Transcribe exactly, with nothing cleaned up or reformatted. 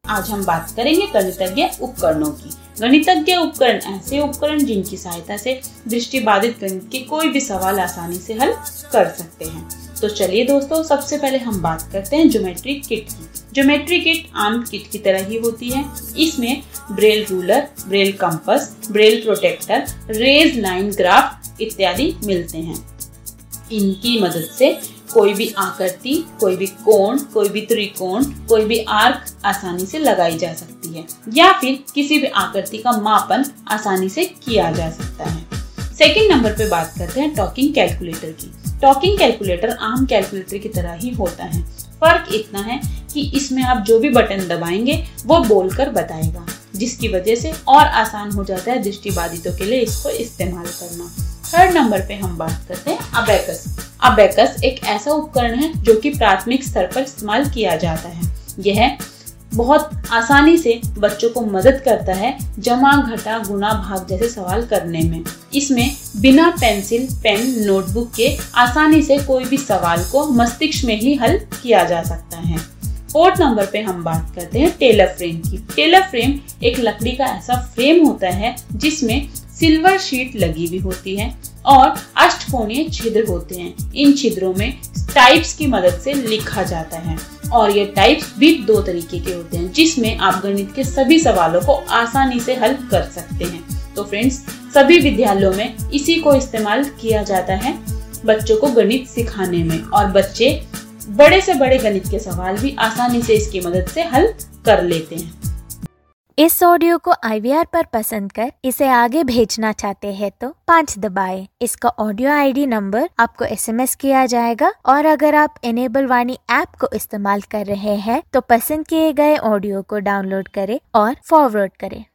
आज हम बात करेंगे गणितज्ञ उपकरणों की। गणितज्ञ उपकरण ऐसे उपकरण जिनकी सहायता से दृष्टिबाधित गणित के कोई भी सवाल आसानी से हल कर सकते हैं। तो चलिए दोस्तों, सबसे पहले हम बात करते हैं ज्योमेट्री किट की। ज्योमेट्री किट आम किट की तरह ही होती है। इसमें Braille ruler, Braille compass, Braille protractor, raised line graph इत्यादि मिलते हैं। इनकी मदद से कोई भी आकृति, कोई भी कोण, कोई भी त्रिकोण, कोई भी आर्क आसानी से लगाई जा सकती है या फिर किसी भी आकृति का मापन आसानी से किया जा सकता है। सेकंड नंबर पे बात करते हैं टॉकिंग कैलकुलेटर की। टॉकिंग कैलकुलेटर आम कैलकुलेटर की तरह ही होता है। फर्क इतना है कि इसमें आप जो भी बटन दबाएंगे वो बोलकर बताएगा, जिसकी वजह से और आसान हो जाता है दृष्टिबाधितों के लिए इसको इस्तेमाल करना। थर्ड नंबर पे हम बात करते हैं अबेकस। अबेकस एक ऐसा उपकरण है जो कि प्राथमिक स्तर पर इस्तेमाल किया जाता है। यह बहुत आसानी से बच्चों को मदद करता है जमा, घटा, गुणा, भाग जैसे सवाल करने में। इसमें बिना पेंसिल, पेन, नोटबुक के आसानी से कोई भी सवाल को मस्तिष्क में ही हल किया जा सकता है। फोर्थ नंबर पे हम बात करते हैं टेलर फ्रेम की। टेलर फ्रेम एक लकड़ी का ऐसा फ्रेम होता है जिसमें सिल्वर शीट लगी हुई होती है और अष्टकोणीय छिद्र होते हैं। इन छिद्रों में टाइप्स की मदद से लिखा जाता है और ये टाइप्स भी दो तरीके के होते हैं, जिसमें आप गणित के सभी सवालों को आसानी से हल कर सकते हैं। तो फ्रेंड्स, सभी विद्यालयों में इसी को इस्तेमाल किया जाता है बच्चों को गणित सिखाने में, और बच्चे बड़े से बड़े गणित के सवाल भी आसानी से इसकी मदद से हल कर लेते हैं। इस ऑडियो को आई वी आर पर पसंद कर इसे आगे भेजना चाहते हैं तो पाँच दबाएं। इसका ऑडियो आई डी नंबर आपको एस एम एस किया जाएगा, और अगर आप इनेबल वाणी ऐप को इस्तेमाल कर रहे हैं तो पसंद किए गए ऑडियो को डाउनलोड करें और फॉरवर्ड करें।